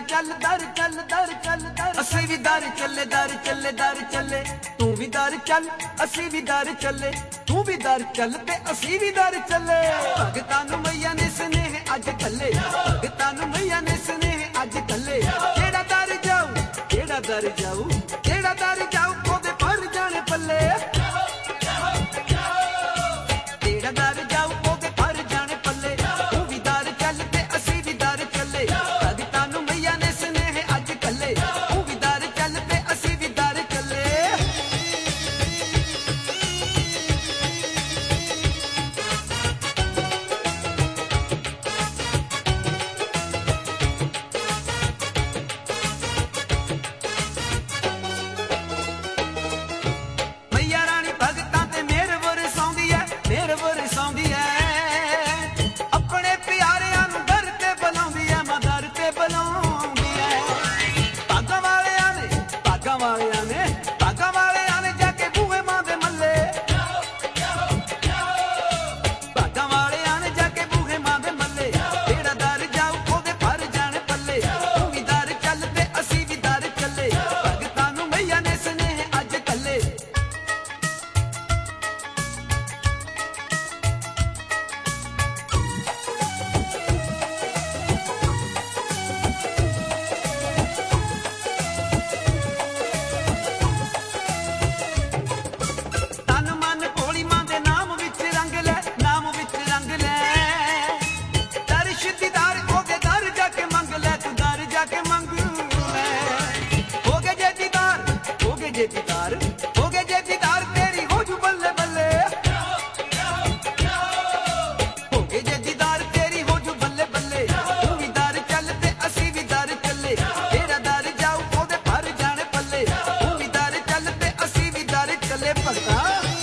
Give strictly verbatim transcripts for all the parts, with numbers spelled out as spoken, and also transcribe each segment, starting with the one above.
चल दर चल दर चल दर असी भी दर चले दर चले दर चले तू भी दर चल असी भी दर चले तू भी दर चल ते असी भी दर चले भगतां नूं मैया ने स्नेह अज कले भगतां नूं मैया ने स्नेह अज कले केड़ा दर जाऊ केड़ा दर जाऊ केड़ा दर जाऊ ओदे पर जाने पल्ले केड़ा दर जाऊ ओदे पर जाने पल्ले तू भी दर चल ते असी भी दर चले भगतां नूं मैया ने स्नेह अज कले तू भी दर चल ते असी भी दर चले मैया रानी भगतां ते मेहर बरसाउंदी है मेहर बरसाउंदी है अपने प्यारियां नूं दर ते बुलाउंदी है मां दर ते बुलाउंदी है भागां वालियां ने भागां वालियां ने भागां वालियां ने जाके बूहे मां दे मल्ले भागां वालियां ने जाके बूहे मां दे मल्ले केड़ा दर जाऊ ओदे पर जाने पल्ले तू भी दर चल ते असी भी दर चले भगतां नूं मैया ने स्नेह अज कले तन मन भोली मां दे नाम विच रंग ले नाम विच रंग ले दर्श दीदार ओगे दर जाके मंग ले तू दर जाके मंग ले होगे जे दीदार होगे जे दीदार होगे जे दीदार तेरी हो जू बल्ले बल्ले होगे जे दीदार तेरी हो जू बल्ले बल्ले तू भी दर चल ते असी भी दर चले तेरा दर जाऊ ओदे पर जाने पल्ले तू भी दर चल ते असी भी दर चले भगता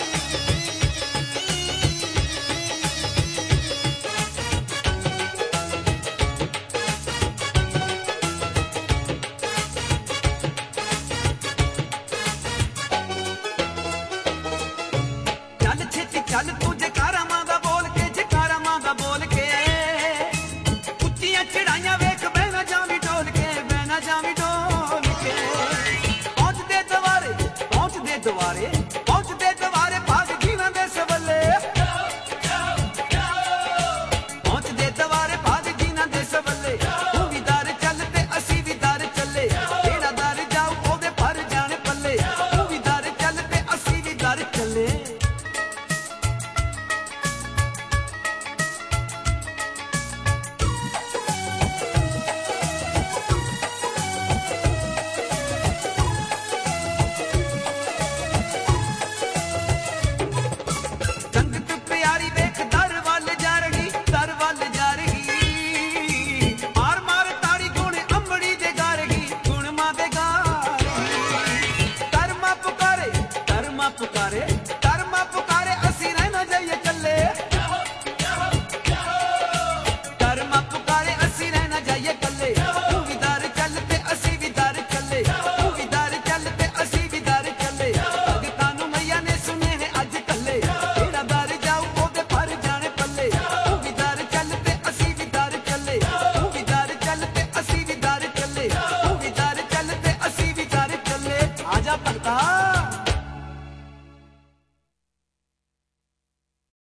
चल छेती चल तू जकारा मां दा बोल के जकारा मां दा बोल के उच्चियां चढ़ाइयां वेख बहना जावी डोल के बहना जावी डोल के पहुंच दे द्वारे पहुंच दे द्वारे पहुंच दे द्वारे भाग जीना दे सवले पहुंच दे द्वारे भाग जीना दे सवले तू भी दर चल ते असी भी दर चले केड़ा दर जाऊ ओदे पर जाने पल्ले तू भी दर चल ते असी भी दर चले संगत प्यारी वेख दर वल जा रही दर वल जा रही मार मार ताड़ी गुण अमड़ी दे गा रही गुण मां दे गा रही कर्मा पुकारे कर्मा पुकारे कर्मा पुकारे असी रहना जाइए कल्ले कर्मा पुकारे असी रहना जाइए कल्ले तू भी दर चल ते असी भी दर चले तू भी दर चल ते असी भी दर चले भगतां नूं मैया ने स्नेह अज कले केड़ा दर जाऊ ओदे पर जाने पल्ले तू भी दर चल ते असी भी दर चले तू भी दर चल ते असी भी दर चले तू भी दर चल ते असी भी दर चले आजा भगता